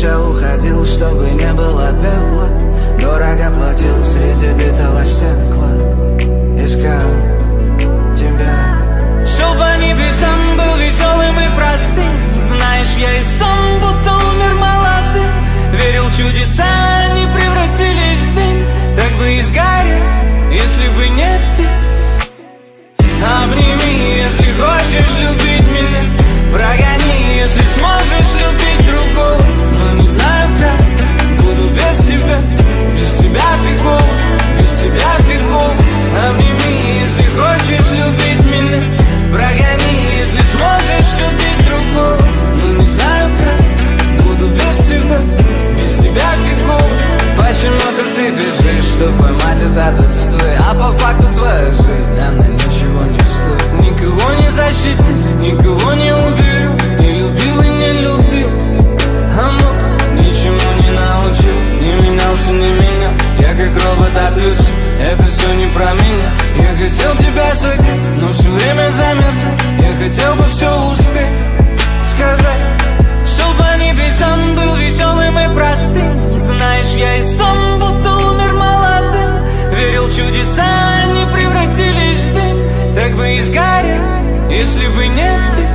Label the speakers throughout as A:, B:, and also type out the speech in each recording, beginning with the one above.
A: Молча уходил, чтобы не было пепла. Дорого платил среди битого стекла. Искал тебя.
B: Шел по небесам, был веселым и простым. Знаешь, я и сам будто умер молодым. Верил в чудеса, они превратились в дым. Так бы и сгорел, если бы не ты. Обними, если хочешь любить меня. Прогони, если сможешь любить другого. Но не знаю как, буду без тебя. Без тебя фигово, без тебя фигово. Обними, если хочешь любить меня. Прогони, если сможешь любить другого. Но не знаю как, буду без тебя. Без тебя фигово. Почему-то ты бежишь, чтобы поймать этот отстой. А по факту твоя жизнь, она ничего не стоит. Никого не защитит, никого не уберу. И любил, и не любил. Ничему не научил, не менялся, не меня. Я как робот отключил, это все не про меня. Я хотел тебя согреть, но все время замерзал. Я хотел бы все успеть сказать. Шел по небесам, был веселым и простым. Знаешь, я и сам будто умер молодым. Верил в чудеса, они превратились в дым. Так бы и сгорел, если бы не ты.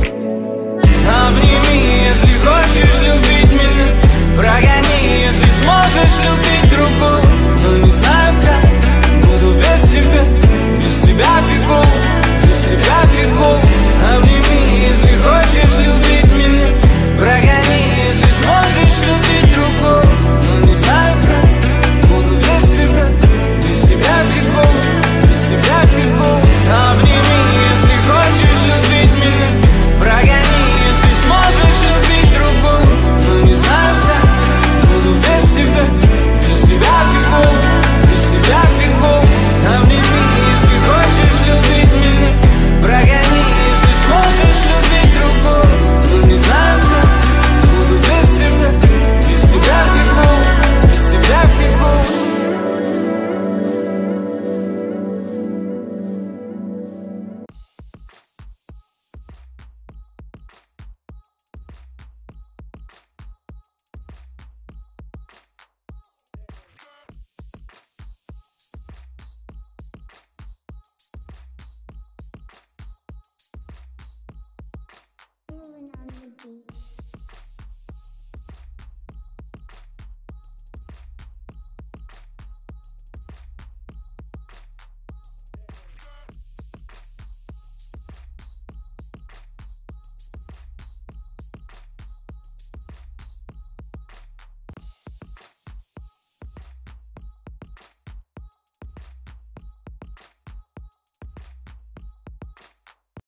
B: Обними, если хочешь любить меня. Прогони, если сможешь любить другого. Но не знаю как, буду без тебя. Без тебя фигово, без тебя фигово. Обними, если хочешь любить меня. Прогони, если сможешь любить другого. Но не знаю как, буду без тебя. Без тебя фигово, без тебя фигово. Обними, если хочешь любить меня. Прогони, если сможешь любить другого. Но не знаю как, буду без тебя. Без тебя фигово, без тебя фигово. Обними, если хочешь любить меня. Прогони, если сможешь любить другого. Но не знаю как, буду без тебя. Без тебя фигово, без тебя фигово.
C: Feeling on the beat.